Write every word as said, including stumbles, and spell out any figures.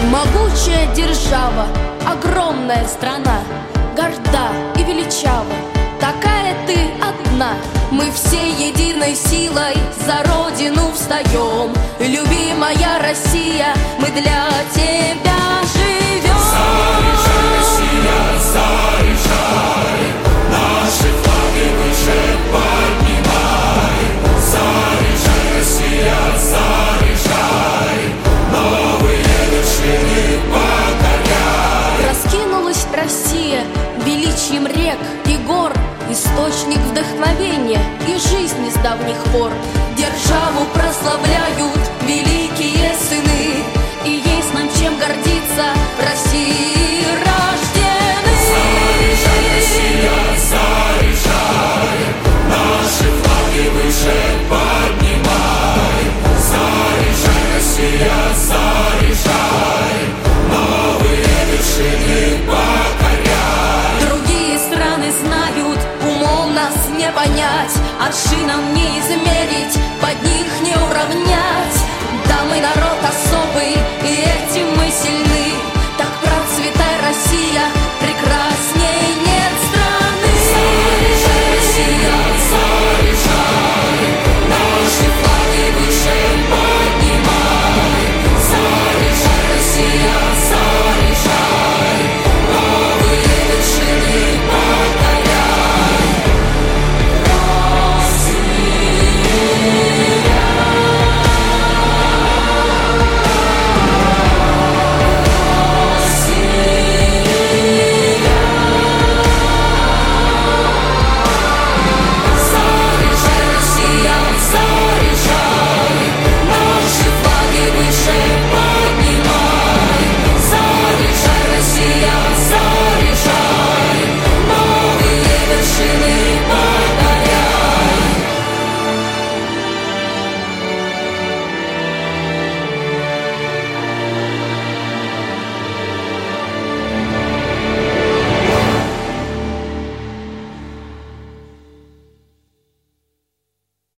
Могучая держава, огромная страна, горда и величава, такая ты одна. Мы все единой силой за Родину встаем. Любимая Россия, мы для тебя живем. Заряжай, Россия, заряжай, наши флаги выше поднимай. Заряжай, Россия, заряжай, новые вершины покоряй. Раскинулась Россия величием рек и гор, источник вдохновения и жизни с давних пор. Державу прославляют великие сыны, и есть нам чем гордиться, в России рождены. Заряжай, Россия, заряжай, наши флаги выше поднимай. Заряжай, Россия, заряжай, новые вершины покоряй. Другие страны знают, умом нас не понять, аршином не измерить